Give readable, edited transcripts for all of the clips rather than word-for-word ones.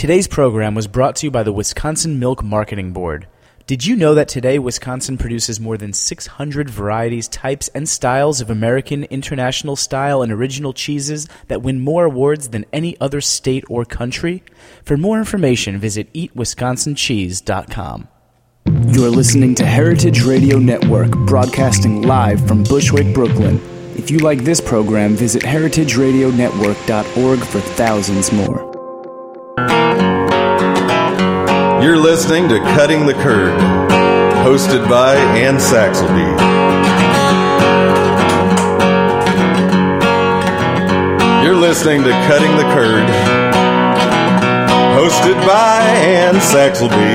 Today's program was brought to you by the Wisconsin Milk Marketing Board. Did you know that today Wisconsin produces more than 600 varieties, types, and styles of American, international style, and original cheeses that win more awards than any other state or country? For more information, visit eatwisconsincheese.com. You're listening to Heritage Radio Network, broadcasting live from Bushwick, Brooklyn. If you like this program, visit heritageradionetwork.org for thousands more. You're listening to Cutting the Curd, hosted by Ann Saxelby. You're listening to Cutting the Curd, hosted by Ann Saxelby.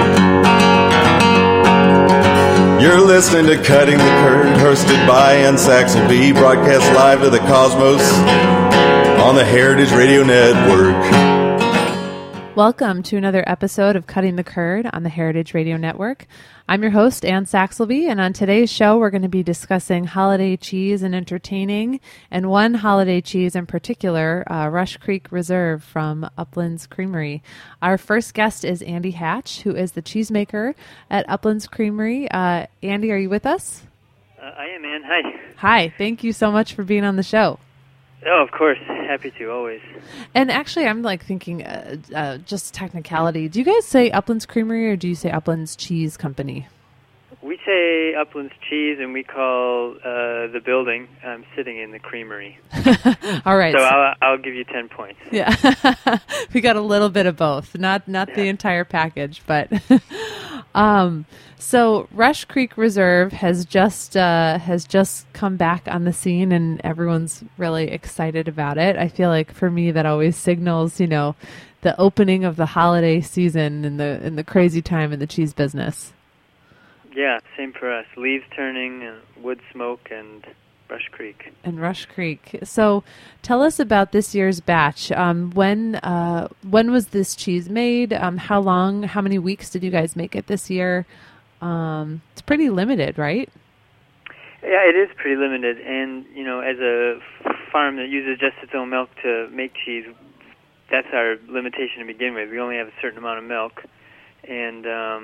You're listening to Cutting the Curd, hosted by Ann Saxelby, broadcast live to the cosmos on the Heritage Radio Network. Welcome to another episode of Cutting the Curd on the Heritage Radio Network. I'm your host, Ann Saxelby, and on today's show, we're going to be discussing holiday cheese and entertaining, and one holiday cheese in particular, Rush Creek Reserve from Uplands Creamery. Our first guest is Andy Hatch, who is the cheesemaker at Uplands Creamery. Andy, are you with us? I am, Ann. Hi. Hi. Thank you so much for being on the show. Oh, of course. Happy to, always. And actually, I'm thinking, just technicality. Do you guys say Uplands Creamery or do you say Uplands Cheese Company? We say Uplands Cheese, and we call the building I'm sitting in the creamery. All right. So I'll give you 10 points. Yeah. We got a little bit of both. Not the entire package, but... So Rush Creek Reserve has just come back on the scene, and everyone's really excited about it. I feel like for me that always signals, the opening of the holiday season and the crazy time in the cheese business. Yeah, same for us. Leaves turning, wood smoke, and Rush Creek. And Rush Creek. So tell us about this year's batch. When was this cheese made? How many weeks did you guys make it this year? It's pretty limited, right? Yeah, it is pretty limited. And, as a farm that uses just its own milk to make cheese, that's our limitation to begin with. We only have a certain amount of milk. And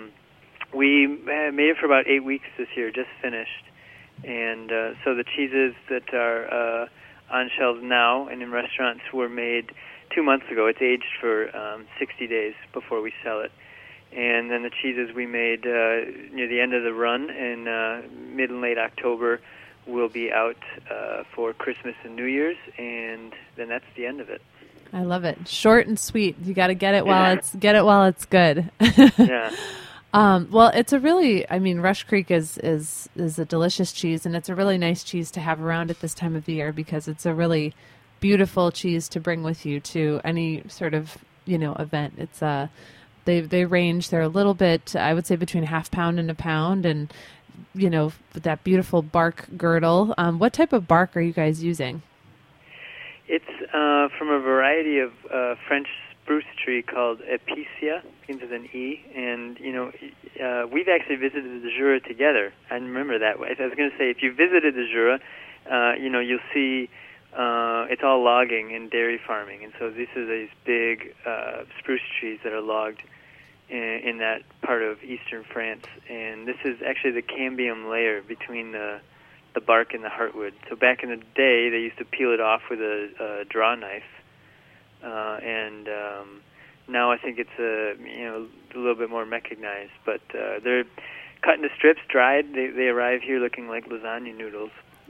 we made it for about 8 weeks this year, just finished. And so the cheeses that are on shelves now and in restaurants were made 2 months ago. It's aged for 60 days before we sell it. And then the cheeses we made near the end of the run in mid and late October will be out for Christmas and New Year's, and then that's the end of it. I love it. Short and sweet. You got to get it while it's good. Yeah. Well, it's a really, Rush Creek is a delicious cheese, and it's a really nice cheese to have around at this time of the year because it's a really beautiful cheese to bring with you to any sort of, event. It's they range, they're a little bit, I would say between a half pound and a pound, and, with that beautiful bark girdle. What type of bark are you guys using? It's from a variety of French spruce tree called Epicea, begins with an E, and, we've actually visited the Jura together. I remember that. I was going to say, if you visited the Jura, you'll see it's all logging and dairy farming, and so these are these big spruce trees that are logged in that part of eastern France, and this is actually the cambium layer between the bark and the heartwood. So back in the day, they used to peel it off with a draw knife, and now I think it's a little bit more mechanized, but they're cut into strips, dried. They arrive here looking like lasagna noodles.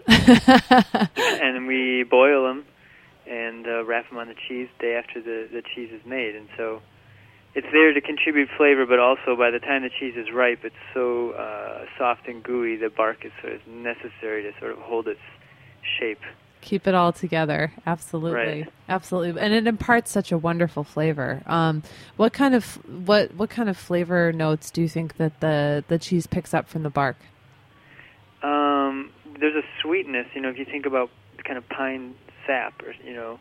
And we boil them and wrap them on the cheese day after the cheese is made. And so it's there to contribute flavor, but also by the time the cheese is ripe, it's so soft and gooey, the bark is sort of necessary to sort of hold its shape. Keep it all together. Absolutely. Right. Absolutely. And it imparts such a wonderful flavor. What kind of flavor notes do you think that the cheese picks up from the bark? There's a sweetness, if you think about kind of pine sap, or,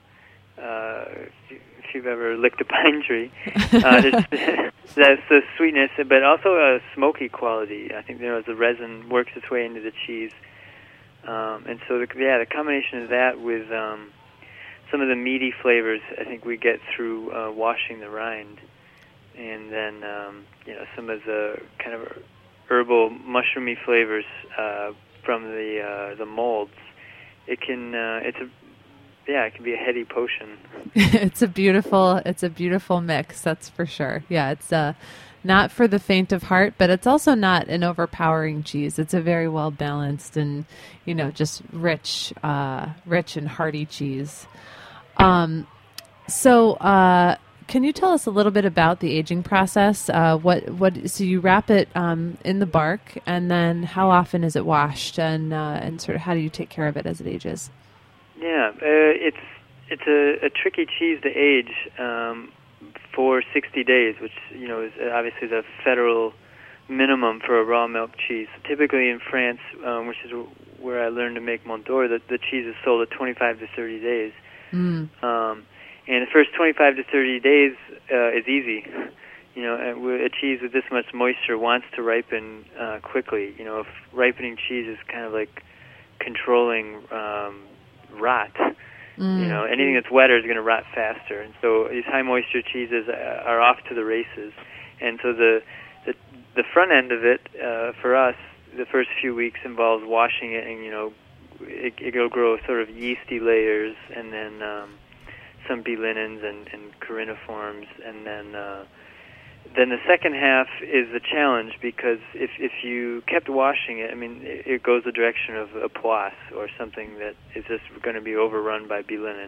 if you've ever licked a pine tree, that's the sweetness, but also a smoky quality. I think, as the resin works its way into the cheese. And so, the combination of that with some of the meaty flavors I think we get through washing the rind, and then some of the kind of herbal, mushroomy flavors from the molds. It can it can be a heady potion. It's a beautiful mix, that's for sure. Yeah, it's not for the faint of heart, but it's also not an overpowering cheese. It's a very well balanced and just rich and hearty cheese. So can you tell us a little bit about the aging process? So you wrap it in the bark, and then how often is it washed, and sort of how do you take care of it as it ages? Yeah, it's a tricky cheese to age for 60 days, which is obviously the federal minimum for a raw milk cheese. Typically in France, which is where I learned to make Mont d'Or, the cheese is sold at 25 to 30 days. And the first 25 to 30 days is easy. A cheese with this much moisture wants to ripen quickly. If ripening cheese is kind of like controlling rot. Anything that's wetter is going to rot faster, and so these high moisture cheeses are off to the races. And so the front end of it for us, the first few weeks involves washing it, and it'll grow sort of yeasty layers, and then some B linens and coriniforms, and then the second half is the challenge, because if you kept washing it, it goes the direction of a poisse or something that is just going to be overrun by B linen.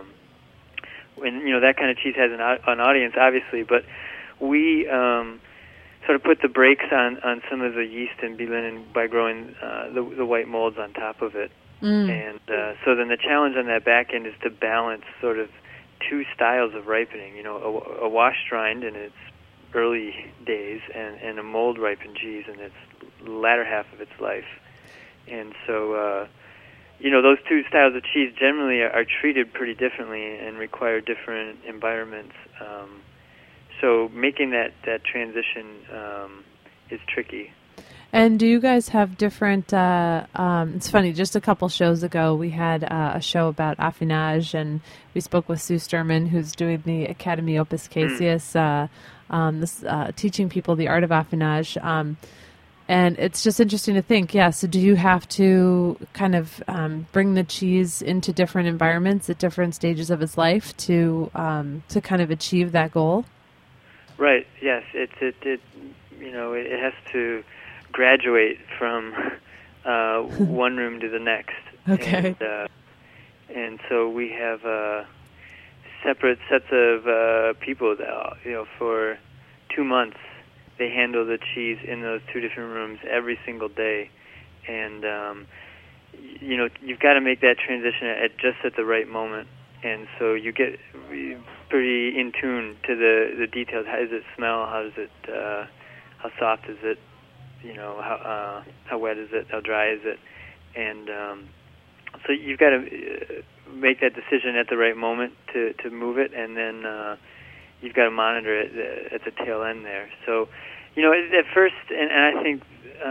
And that kind of cheese has an audience, obviously, but we sort of put the brakes on some of the yeast and B linen by growing the white molds on top of it. And so then the challenge on that back end is to balance sort of two styles of ripening. A washed rind in its early days, and a mold ripened cheese in its latter half of its life. And so those two styles of cheese generally are treated pretty differently and require different environments. So making that transition is tricky. And do you guys have different, it's funny, just a couple shows ago we had a show about affinage, and we spoke with Sue Sturman, who's doing the Academy Opus Caseus, teaching people the art of affinage. And it's just interesting to think, so do you have to kind of bring the cheese into different environments at different stages of its life to kind of achieve that goal? Right, yes. It has to graduate from one room to the next. Okay. And so we have separate sets of people that, for 2 months, they handle the cheese in those two different rooms every single day. And, you've got to make that transition just at the right moment. And so you get pretty in tune to the details. How does it smell? How does it? How soft is it? How wet is it? How dry is it? And so you've got to make that decision at the right moment to move it, and then you've got to monitor it at the tail end there. So, at first, and I think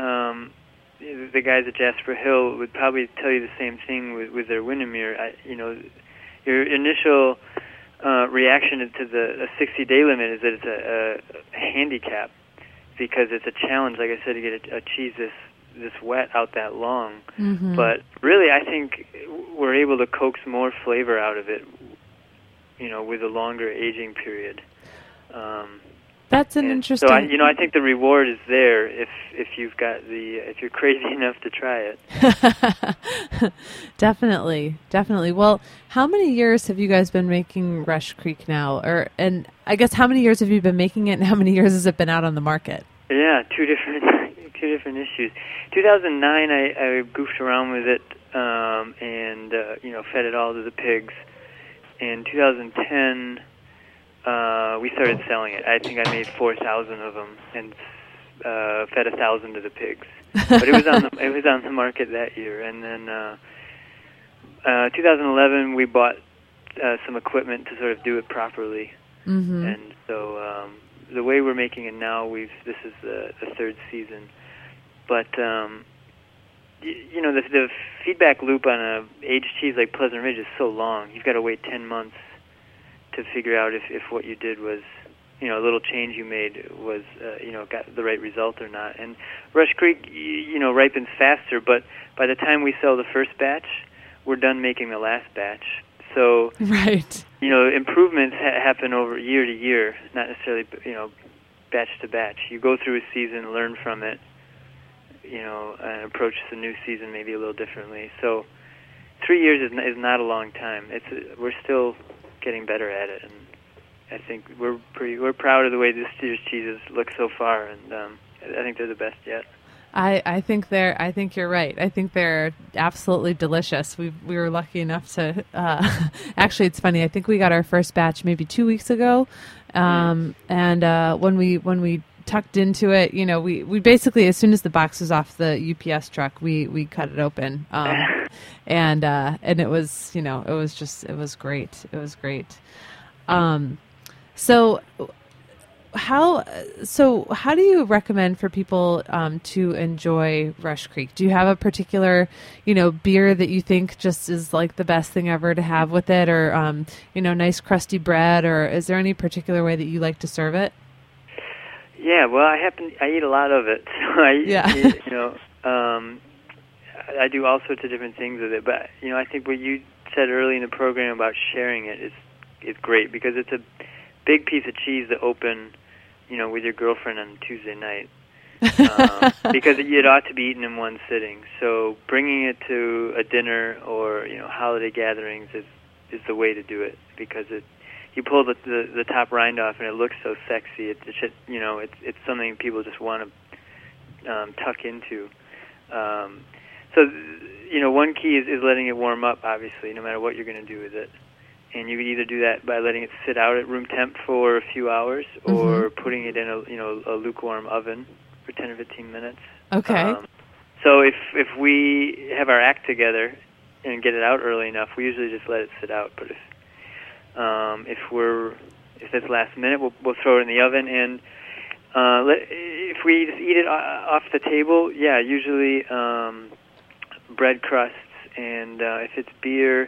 the guys at Jasper Hill would probably tell you the same thing with their Windermere. Your initial reaction to the 60-day limit is that it's a handicap, because it's a challenge, like I said, to get a cheese this wet out that long. Mm-hmm. But really, I think we're able to coax more flavor out of it, with a longer aging period. That's an interesting. So I think the reward is there if you're crazy enough to try it. Definitely. Well, how many years have you guys been making Rush Creek now? And I guess how many years have you been making it, and how many years has it been out on the market? Yeah, two different issues. 2009, I goofed around with it and fed it all to the pigs. In 2010. We started selling it. I think I made 4,000 of them and fed 1,000 to the pigs. But it was on the market that year. And then 2011, we bought some equipment to sort of do it properly. Mm-hmm. And so the way we're making it now, this is the third season. But you know, the feedback loop on a aged cheese like Pleasant Ridge is so long. You've got to wait 10 months to figure out if what you did was, you know, a little change you made was, you know, got the right result or not. And Rush Creek, you know, ripens faster, but by the time we sell the first batch, we're done making the last batch. So, right. You know, improvements happen over year to year, not necessarily, you know, batch to batch. You go through a season, learn from it, you know, and approach the new season maybe a little differently. So 3 years is not a long time. We're still getting better at it, and I think we're proud of the way this year's cheeses look so far, and I think they're the best yet. I think you're right. I think they're absolutely delicious. We were lucky enough to actually, it's funny. I think we got our first batch maybe 2 weeks ago, and when we tucked into it, you know, we basically, as soon as the box was off the UPS truck, we cut it open, and it was, you know, it was great. It was great. So how do you recommend for people to enjoy Rush Creek? Do you have a particular, you know, beer that you think just is like the best thing ever to have with it, or you know, nice crusty bread, or is there any particular way that you like to serve it? Yeah, well, I eat a lot of it, so you know, I do all sorts of different things with it. But you know, I think what you said early in the program about sharing it is great, because it's a big piece of cheese to open, you know, with your girlfriend on Tuesday night, because it ought to be eaten in one sitting. So bringing it to a dinner or, you know, holiday gatherings is the way to do it, because you pull the top rind off and it looks so sexy. It's just, you know, it's something people just want to tuck into. So you know, one key is letting it warm up, obviously, no matter what you're going to do with it. And you can either do that by letting it sit out at room temp for a few hours, or putting it in a lukewarm oven for 10 or 15 minutes. Okay. So if we have our act together and get it out early enough, we usually just let it sit out. But if it's last minute, we'll throw it in the oven. And if we just eat it off the table, yeah, usually bread crusts, and if it's beer,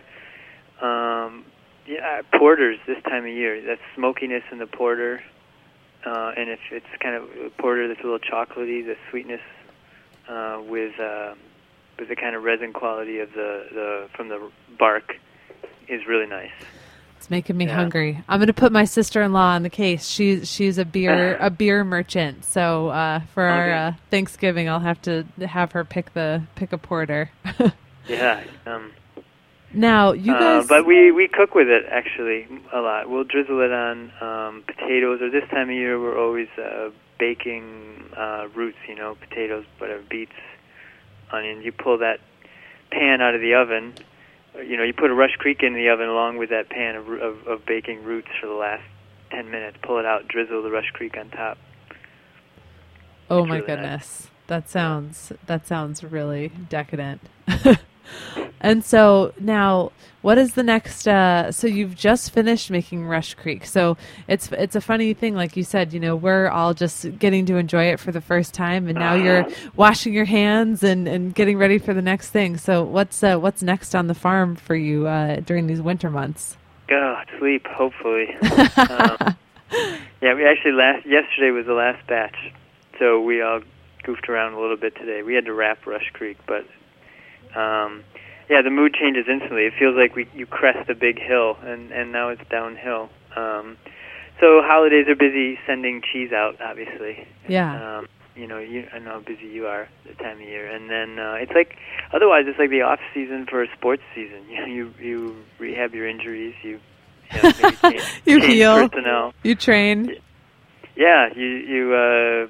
porters this time of year. That smokiness in the porter, and if it's kind of a porter that's a little chocolatey, the sweetness with the kind of resin quality of the from the bark is really nice. It's making me hungry. I'm going to put my sister-in-law on the case. She's a beer merchant. So for our Thanksgiving, I'll have to have her pick a porter. Yeah. Now you guys, but we cook with it actually a lot. We'll drizzle it on potatoes, or this time of year we're always baking roots. You know, potatoes, whatever, beets, onions. You pull that pan out of the oven. You know, you put a Rush Creek in the oven along with that pan of baking roots for the last 10 minutes. Pull it out, drizzle the Rush Creek on top. Oh, it's my really goodness, nice. That sounds really decadent. And so now, what is the next? So you've just finished making Rush Creek. So it's a funny thing, like you said. You know, we're all just getting to enjoy it for the first time, and now you're washing your hands and getting ready for the next thing. So what's next on the farm for you during these winter months? Sleep, hopefully. Yeah, we actually yesterday was the last batch, so we all goofed around a little bit today. We had to wrap Rush Creek, but. Yeah, the mood changes instantly. It feels like you crest a big hill, and now it's downhill. So holidays are busy sending cheese out, obviously. Yeah. You know, I know how busy you are this time of year. And then it's like, otherwise it's like the off season for a sports season. You know, you rehab your injuries, you maybe you change heal, personnel. You train. Yeah, you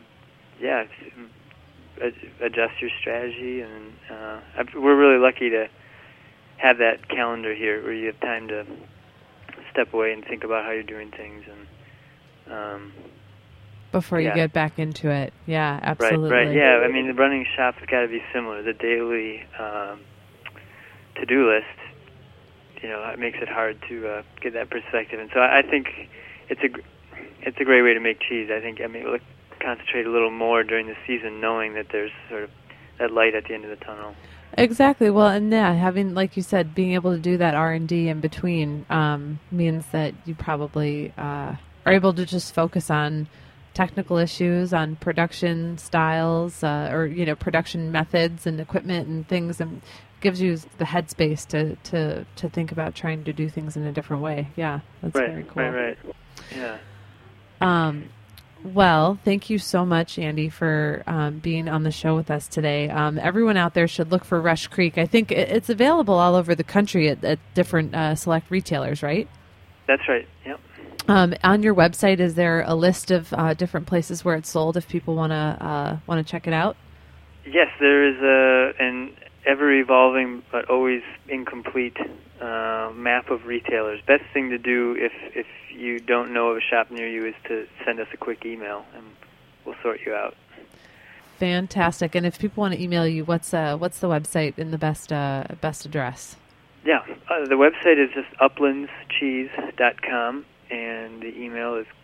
adjust your strategy, and we're really lucky to have that calendar here where you have time to step away and think about how you're doing things, and before you get back into it. Yeah, absolutely. Right. Yeah, I mean, the running shop's got to be similar. The daily to-do list, you know, it makes it hard to get that perspective, and so I think it's a great way to make cheese. I mean, we'll concentrate a little more during the season, knowing that there's sort of that light at the end of the tunnel. Exactly. Well, and having, like you said, being able to do that R&D in between means that you probably are able to just focus on technical issues, on production styles, or production methods and equipment and things, and gives you the headspace to think about trying to do things in a different way. Yeah, that's very cool. Right. Yeah. Well, thank you so much, Andy, for being on the show with us today. Everyone out there should look for Rush Creek. I think it's available all over the country at different select retailers, right? That's right, yep. On your website, is there a list of different places where it's sold if people want to check it out? Yes, there is an ever-evolving but always incomplete map of retailers. Best thing to do if you don't know of a shop near you is to send us a quick email, and we'll sort you out. Fantastic. And if people want to email you, what's the website and the best address? Yeah, the website is just uplandscheese.com, and the email is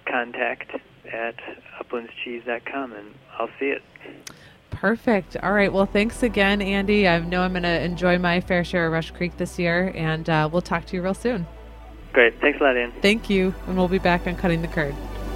contact@uplandscheese.com, and I'll see it. Perfect. All right. Well, thanks again, Andy. I know I'm going to enjoy my fair share of Rush Creek this year, and we'll talk to you real soon. Great. Thanks a lot, Ann. Thank you, and we'll be back on Cutting the Curd.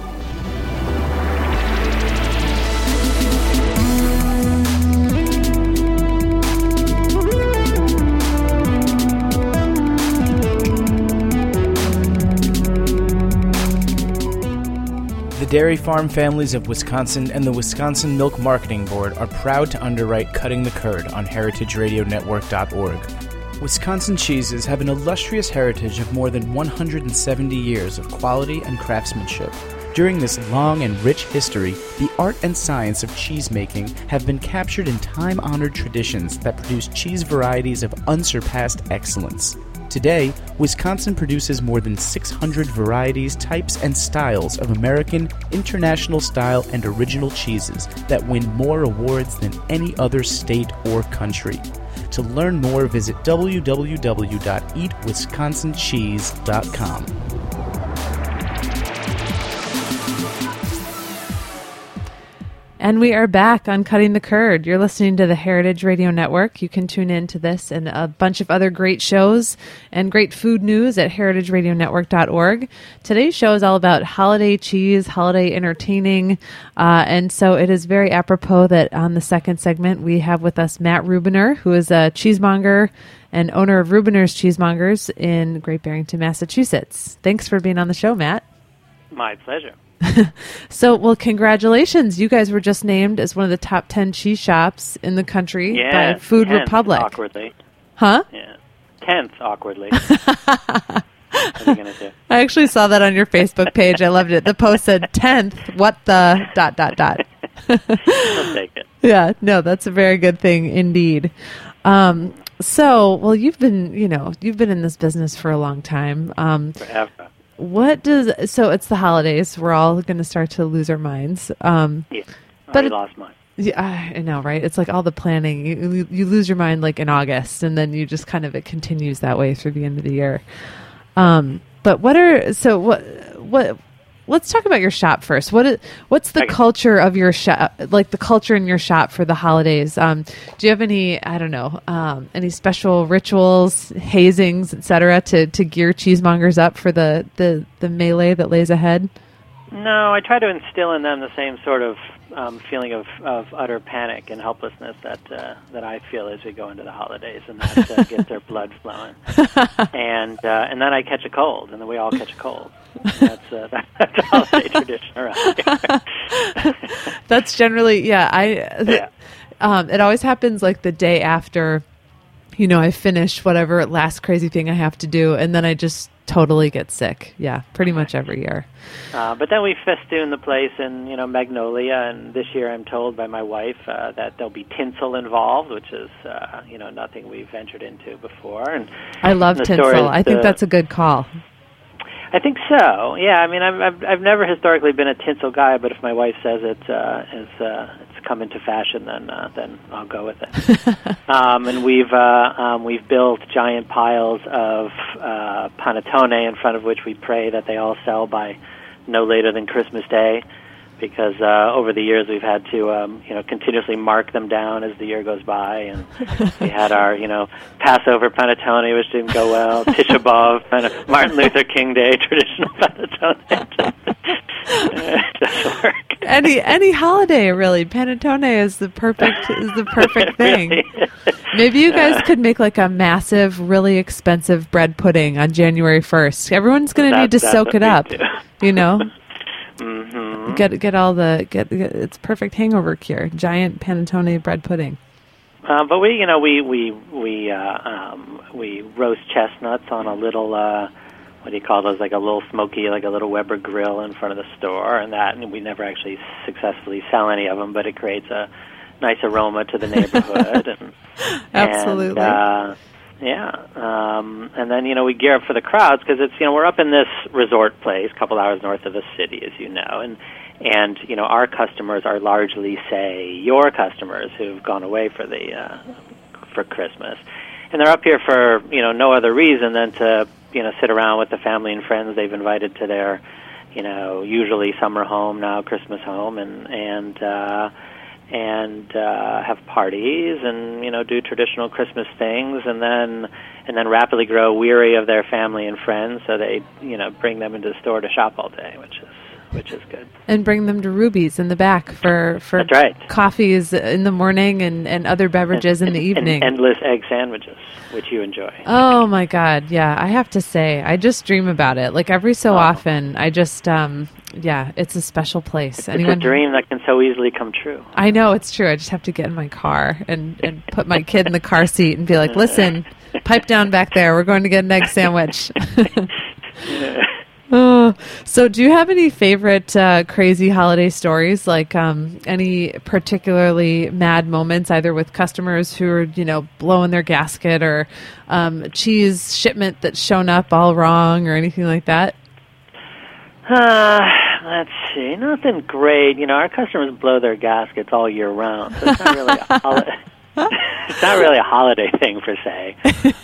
The Dairy Farm families of Wisconsin and the Wisconsin Milk Marketing Board are proud to underwrite Cutting the Curd on heritageradionetwork.org. Wisconsin cheeses have an illustrious heritage of more than 170 years of quality and craftsmanship. During this long and rich history, the art and science of cheesemaking have been captured in time-honored traditions that produce cheese varieties of unsurpassed excellence. Today, Wisconsin produces more than 600 varieties, types, and styles of American, international style, and original cheeses that win more awards than any other state or country. To learn more, visit www.eatwisconsincheese.com. And we are back on Cutting the Curd. You're listening to the Heritage Radio Network. You can tune in to this and a bunch of other great shows and great food news at heritageradionetwork.org. Today's show is all about holiday cheese, holiday entertaining, and so it is very apropos that on the second segment we have with us Matt Rubiner, who is a cheesemonger and owner of Rubiner's Cheesemongers in Great Barrington, Massachusetts. Thanks for being on the show, Matt. My pleasure. So, well, congratulations. You guys were just named as one of the top 10 cheese shops in the country by Food 10th, Republic. Awkwardly. Huh? Yeah. 10th, awkwardly. What are you going to do? I actually saw that on your Facebook page. I loved it. The post said 10th, what the ... I'll take it. Yeah, no, that's a very good thing indeed. So, well, you've been in this business for a long time. Forever. So it's the holidays. We're all going to start to lose our minds. Yeah, but lost mine. Yeah, I know, right? It's like all the planning. You lose your mind like in August, and then you just kind of, it continues that way through the end of the year. But let's talk about your shop first. What's the culture of your shop, like the culture in your shop for the holidays? Do you have any, any special rituals, hazings, etc., to gear cheesemongers up for the melee that lays ahead? No, I try to instill in them the same sort of feeling of utter panic and helplessness that I feel as we go into the holidays, and that gets their blood flowing. And then I catch a cold, and then we all catch a cold. That's a holiday tradition around here. That's generally, it always happens like the day after, I finish whatever last crazy thing I have to do, and then I just totally get sick. Yeah, pretty much every year. But then we festoon the place in, magnolia, and this year I'm told by my wife that there'll be tinsel involved, which is, nothing we've ventured into before. And I love tinsel. I think that's a good call. I think so. Yeah, I mean, I've never historically been a tinsel guy, but if my wife says it's come into fashion, then I'll go with it. And we've built giant piles of panettone in front of which we pray that they all sell by no later than Christmas Day, because over the years we've had to continuously mark them down as the year goes by, and we had our Passover panettone, which didn't go well, Tisha B'Av, Martin Luther King Day traditional panettone. It doesn't work. Any holiday really, panettone is the perfect thing. Really? Maybe you guys could make like a massive, really expensive bread pudding on January 1st. Everyone's going to need to soak it up, Mm-hmm. Get it's perfect hangover cure. Giant panettone bread pudding. But we roast chestnuts on a little what do you call those? Like a little smoky, like a little Weber grill in front of the store, and we never actually successfully sell any of them, but it creates a nice aroma to the neighborhood. And, absolutely. And then we gear up for the crowds because it's we're up in this resort place, a couple hours north of the city, as you know, and our customers are largely, say, your customers who've gone away for Christmas, and they're up here for no other reason than to sit around with the family and friends they've invited to their usually summer home, now Christmas home, and have parties and do traditional Christmas things, and then rapidly grow weary of their family and friends, so they bring them into the store to shop all day, which is good. And bring them to Ruby's in the back for That's right. Coffees in the morning and other beverages in the evening. And endless egg sandwiches, which you enjoy. Oh my God, yeah! I have to say, I just dream about it. Like every so often, I just it's a special place. It's a dream that can so easily come true. I know, it's true. I just have to get in my car and put my kid in the car seat and be like, listen, pipe down back there. We're going to get an egg sandwich. So do you have any favorite crazy holiday stories, like any particularly mad moments, either with customers who are, blowing their gasket, or cheese shipment that's shown up all wrong, or anything like that? Let's see. Nothing great. Our customers blow their gaskets all year round, so it's not really a holiday. It's not really a holiday thing per se.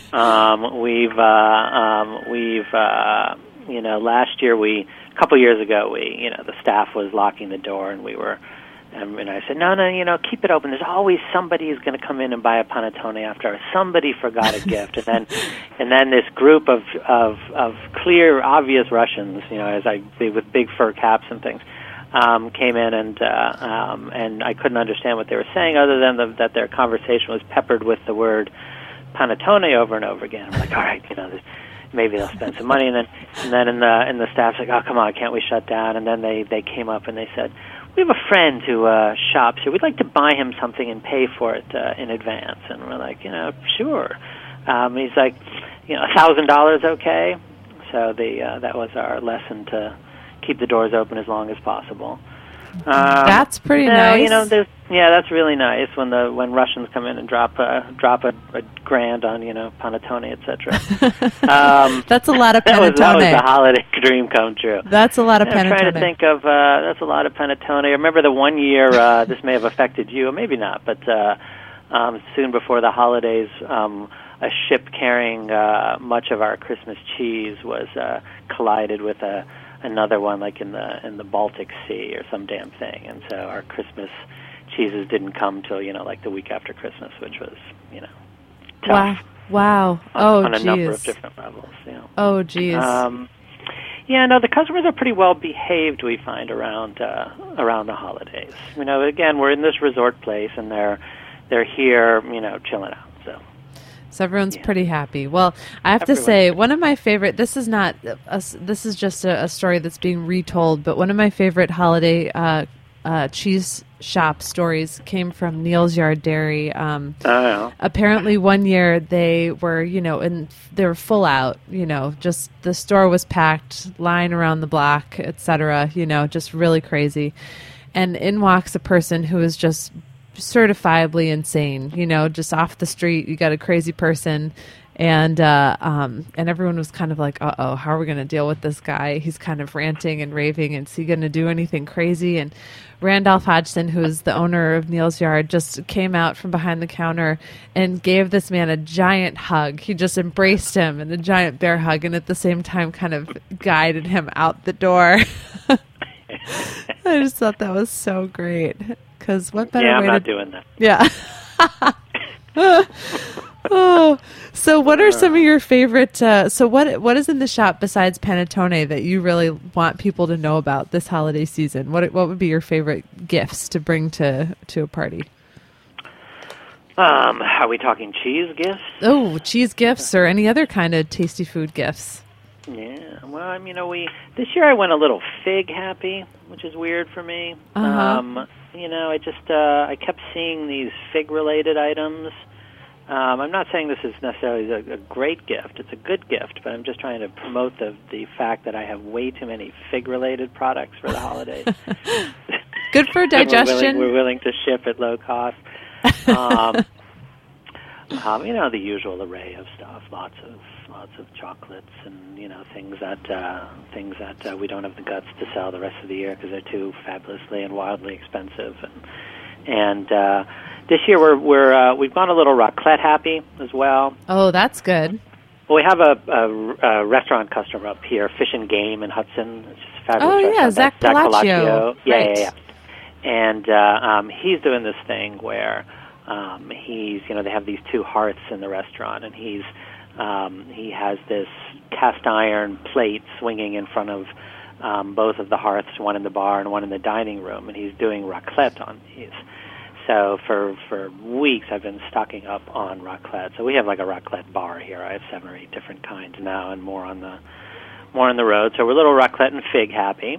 Last year a couple years ago, the staff was locking the door, and and I said, no, keep it open. There's always somebody who's going to come in and buy a panettone after hours. Somebody forgot a gift, and then this group of clear, obvious Russians, with big fur caps and things, came in, and I couldn't understand what they were saying, other than that their conversation was peppered with the word panettone over and over again. I'm like, all right, maybe they'll spend some money, and then in the staff's like, oh, come on, can't we shut down? And then they came up and they said, we have a friend who shops here. We'd like to buy him something and pay for it in advance. And we're like, sure. He's like, $1,000, okay? So that was our lesson, to keep the doors open as long as possible. That's pretty nice. That's really nice when Russians come in and drop a grand on panettone, etc. That's a lot of panettone. That was a holiday dream come true. That's a lot of panettone. I'm trying to think of that's a lot of panettone. I remember the one year this may have affected you, or maybe not, but soon before the holidays, a ship carrying much of our Christmas cheese was collided with another one, like in the Baltic Sea or some damn thing, and so our Christmas cheeses didn't come till like the week after Christmas, which was tough. Wow. On a number of different levels. Oh geez. The customers are pretty well behaved, we find, around the holidays. Again, we're in this resort place, and they're here, chilling out. So everyone's pretty happy. Well, I have to say, one of my favorite, this is just a story that's being retold, but one of my favorite holiday cheese shop stories came from Neal's Yard Dairy. Apparently one year they were, they were full out, just the store was packed, line around the block, etc., just really crazy. And in walks a person who was just certifiably insane, just off the street. You got a crazy person, and everyone was kind of like, uh-oh, how are we going to deal with this guy? He's kind of ranting and raving, and is he going to do anything crazy? And Randolph Hodgson, who is the owner of Neal's Yard, just came out from behind the counter and gave this man a giant hug. He just embraced him in a giant bear hug, and at the same time kind of guided him out the door. I just thought that was so great. Because what better Yeah, way I'm not to... doing that. Yeah. Oh, so what are some of your favorite? So what is in the shop besides panettone that you really want people to know about this holiday season? What would be your favorite gifts to bring to a party? Are we talking cheese gifts? Oh, cheese gifts or any other kind of tasty food gifts? Yeah, well, this year I went a little fig happy, which is weird for me. Uh-huh. I kept seeing these fig-related items. I'm not saying this is necessarily a great gift. It's a good gift, but I'm just trying to promote the fact that I have way too many fig-related products for the holidays. Good for digestion. We're willing to ship at low cost. The usual array of stuff, lots of chocolates and things that we don't have the guts to sell the rest of the year because they're too fabulously and wildly expensive. And this year we've gone a little raclette happy as well. Oh, that's good. Well, we have a restaurant customer up here, Fish and Game in Hudson. It's just a fabulous restaurant. Yeah, Zach Palacio. Right. Yeah. And he's doing this thing where they have these two hearths in the restaurant, and he has this cast iron plate swinging in front of both of the hearths, one in the bar and one in the dining room, and he's doing raclette on these. So for weeks I've been stocking up on raclette. So we have like a raclette bar here. I have 7 or 8 different kinds now, and more on the road. So we're a little raclette and fig happy.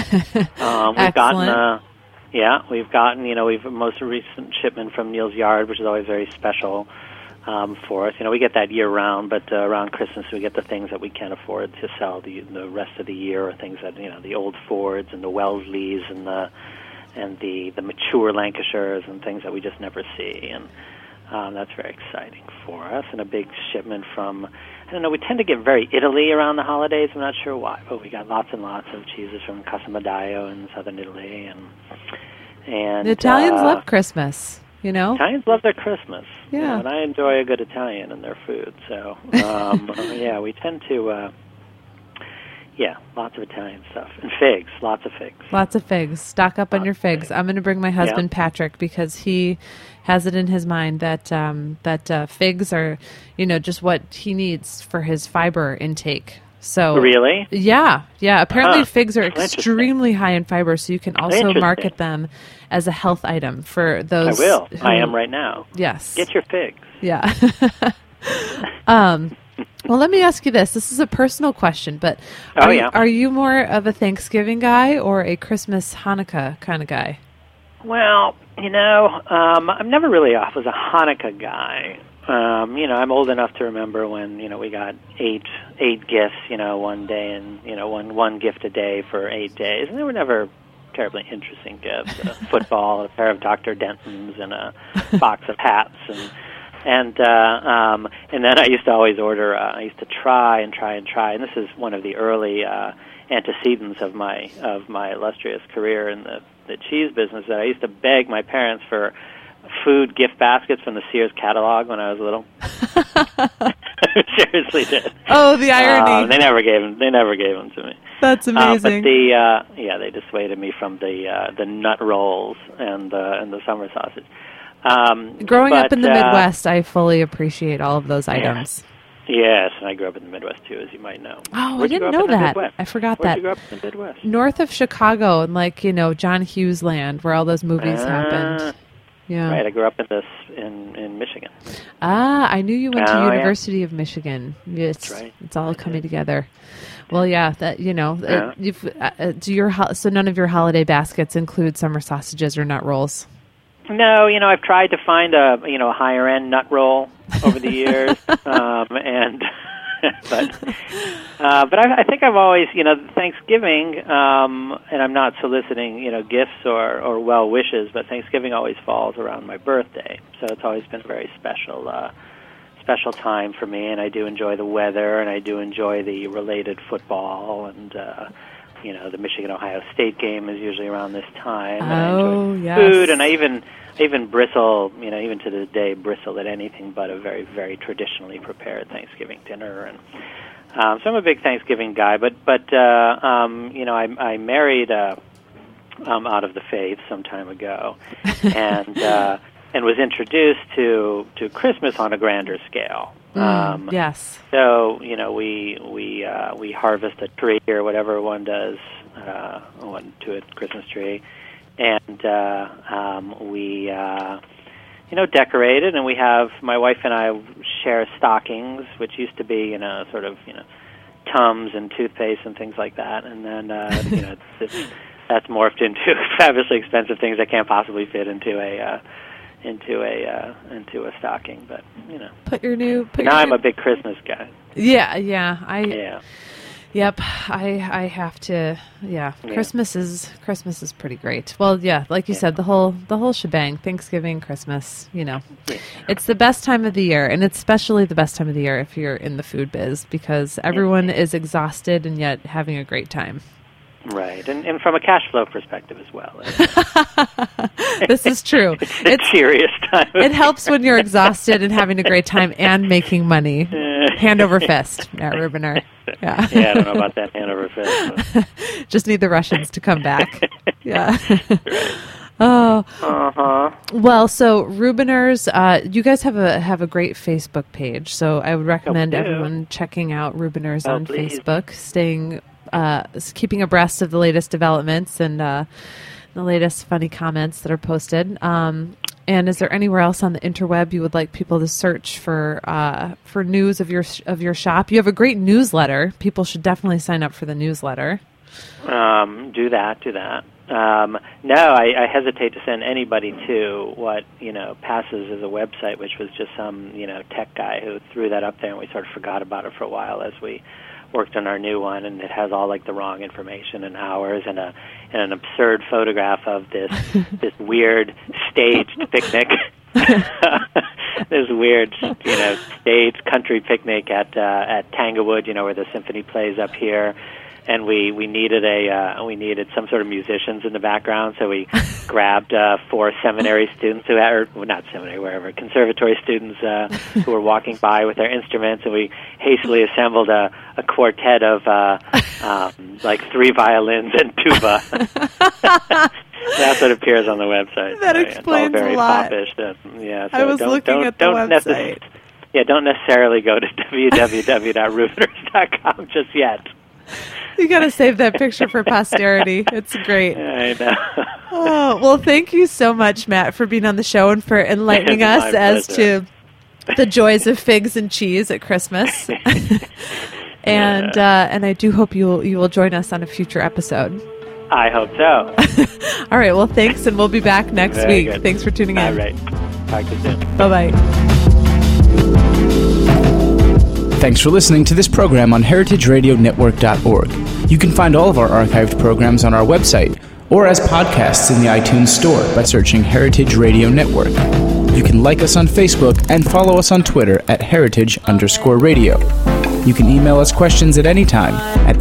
We've gotten we've a most recent shipment from Neil's Yard, which is always very special for us. We get that year round, but around Christmas we get the things that we can't afford to sell the rest of the year, or things that the Old Fords and the Welsleys and the mature Lancashires and things that we just never see, and that's very exciting for us. And a big shipment from, we tend to get very Italy around the holidays. I'm not sure why, but we got lots and lots of cheeses from Casa Medaio in southern Italy, and the Italians love Christmas. Italians love their Christmas. Yeah, and I enjoy a good Italian and their food. So we tend to. Lots of Italian stuff. And figs, lots of figs. Lots of figs. Stock up on your figs. I'm going to bring my husband, Patrick, because he has it in his mind that figs are, just what he needs for his fiber intake. So really? Yeah. Apparently figs are extremely high in fiber, so you can also market them as a health item for those. I will. I am right now. Yes. Get your figs. Yeah. Well, let me ask you this. This is a personal question, but are you more of a Thanksgiving guy or a Christmas Hanukkah kind of guy? Well, I'm never really off as a Hanukkah guy. I'm old enough to remember when, we got eight gifts, one day, and, one gift a day for 8 days. And they were never terribly interesting gifts. A football, a pair of Dr. Dentons, and a box of hats, and then I used to always order. I used to try, and this is one of the early antecedents of my illustrious career in the cheese business. That I used to beg my parents for food gift baskets from the Sears catalog when I was little. Seriously did. Oh, the irony! They never gave them to me. That's amazing. But they dissuaded me from the nut rolls and the summer sausage. Growing up in the Midwest, I fully appreciate all of those items. Yes, and I grew up in the Midwest too, as you might know. Oh, I didn't know that. I forgot that. Where'd you grow up in the Midwest? North of Chicago, and John Hughes land, where all those movies happened. Yeah. Right, I grew up in Michigan. I knew you went to University of Michigan. That's right. It's all coming together. Well, yeah, that so none of your holiday baskets include summer sausages or nut rolls. No, I've tried to find a higher end nut roll over the years, but I think I've always Thanksgiving, and I'm not soliciting gifts or well wishes, but Thanksgiving always falls around my birthday, so it's always been a very special time for me, and I do enjoy the weather, and I do enjoy the related football, and the Michigan-Ohio State game is usually around this time. And I enjoy food, and I even bristle, even to this day, bristle at anything but a very, very traditionally prepared Thanksgiving dinner. And so I'm a big Thanksgiving guy. But I married out of the faith some time ago, and was introduced to Christmas on a grander scale. Yes. So we harvest a tree or whatever one does to a Christmas tree, and we decorate it, and we have, my wife and I share stockings, which used to be sort of Tums and toothpaste and things like that, and then that's morphed into fabulously expensive things that can't possibly fit into a stocking. But now I'm a big Christmas guy. Yep, I have to. Yeah, Christmas is pretty great. Well, like you said, the whole shebang. Thanksgiving, Christmas. It's the best time of the year, and it's especially the best time of the year if you're in the food biz, because everyone is exhausted and yet having a great time. Right, and from a cash flow perspective as well. This is true. It's serious time. It helps when you're exhausted and having a great time and making money. Hand over fist, Matt Rubiner. Yeah, I don't know about that hand over fist. Just need the Russians to come back. Yeah. Right. Oh. Well, so Rubiners, you guys have a great Facebook page, so I would recommend everyone checking out Rubiners on Facebook, keeping abreast of the latest developments and the latest funny comments that are posted. And is there anywhere else on the interweb you would like people to search for news of your shop? You have a great newsletter. People should definitely sign up for the newsletter. Do that. No, I hesitate to send anybody to what passes as a website, which was just some tech guy who threw that up there, and we sort of forgot about it for a while as we worked on our new one, and it has all the wrong information and hours and an absurd photograph of this weird staged picnic. This weird staged country picnic at Tanglewood, where the symphony plays up here. And we needed some sort of musicians in the background, so we grabbed 4 seminary students conservatory students who were walking by with their instruments, and we hastily assembled a quartet of 3 violins and tuba. That's what appears on the website. That explains it's all very a lot. Popish. So I was looking at the website. Don't necessarily go to www.rubiners.com just yet. You got to save that picture for posterity. It's great. I know. Oh, well, thank you so much, Matt, for being on the show and for enlightening us as to the joys of figs and cheese at Christmas. And I do hope you will join us on a future episode. I hope so. All right. Well, thanks, and we'll be back next week. Good. Thanks for tuning in. All right. Talk to you soon. Bye-bye. Thanks for listening to this program on heritageradionetwork.org. You can find all of our archived programs on our website or as podcasts in the iTunes Store by searching Heritage Radio Network. You can like us on Facebook and follow us on Twitter at @heritage_radio. You can email us questions at any time at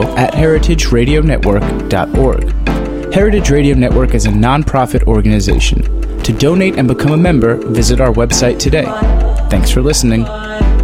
info@heritageradionetwork.org. Heritage Radio Network is a non-profit organization. To donate and become a member, visit our website today. Thanks for listening.